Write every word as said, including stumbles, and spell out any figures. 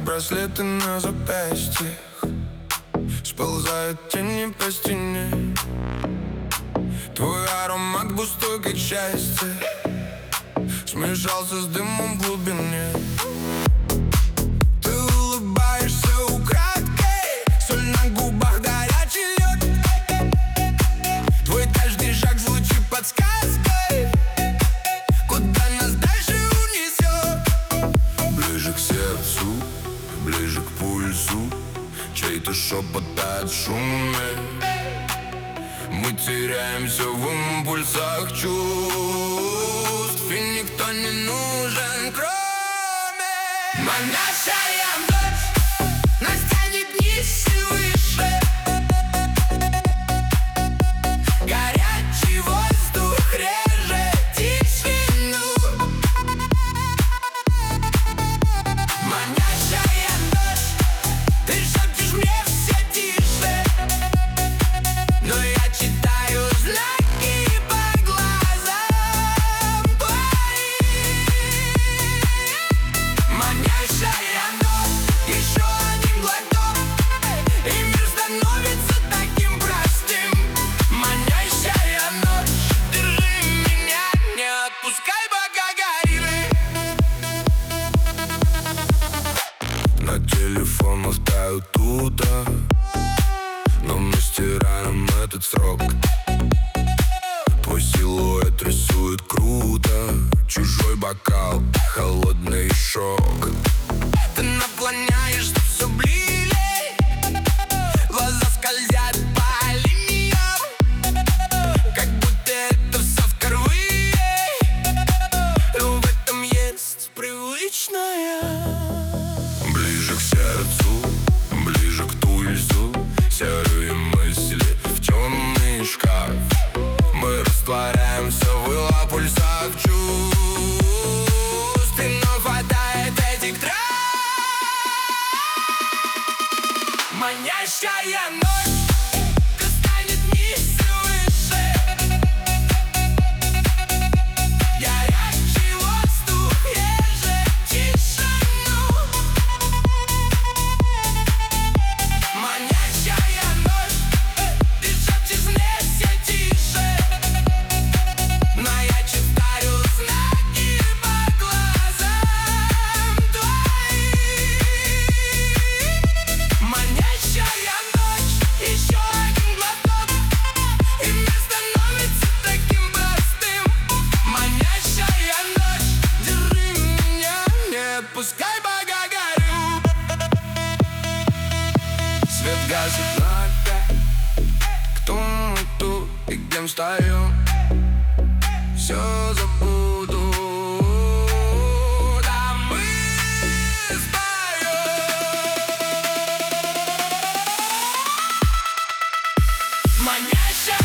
браслеты на запястьях, сползают тени по стене. Твой аромат густой, как счастье, смешался с дымом в глубине. Ты улыбаешься украдкой, соль на губах, горячий лед. Твой каждый шаг звучит подсказкой, куда нас дальше унесет. Ближе к сердцу, ближе к пульсу, чей-то шепот тает в шуме. Мы теряемся в импульсах чувств, и никто не нужен, кроме. Манящая ночь нас тянет вниз и выше. Горячий воздух режет тишину. Манящая ночь, ты шепчешь мне все тише, но я читаю знаки по глазам твоим. Манящая ночь, еще один глоток, и мир становится таким простым. Манящая ночь, держи меня, не отпускай, пока горим. На телефонах тают туда, но мы стираем этот срок. Твой силуэт рисует круто, чужой бокал, холодный шок. Ты наклоняешь, чтоб все ближе, глаза скользят по линиям, как будто это все впервые. В этом есть привычное. Ближе к сердцу, ближе к пульсу, серые мысли в темный шкаф. Мы растворяемся в пульсах чувств, и нам хватает этих трав. Манящая ночь достанет вниз и выше. Горячий воздух режет тишину. Манящая ночь, ты шепчешь мне все тише, но я читаю знаки по глазам твоим. Манящая ночь, еще один глоток, и мир становится таким простым. Манящая ночь, держи меня, не отпускай, пока горю. Свет гасит на опять. Кто мы тут и где мы встаем? Все забуду, да мы споем. Манящая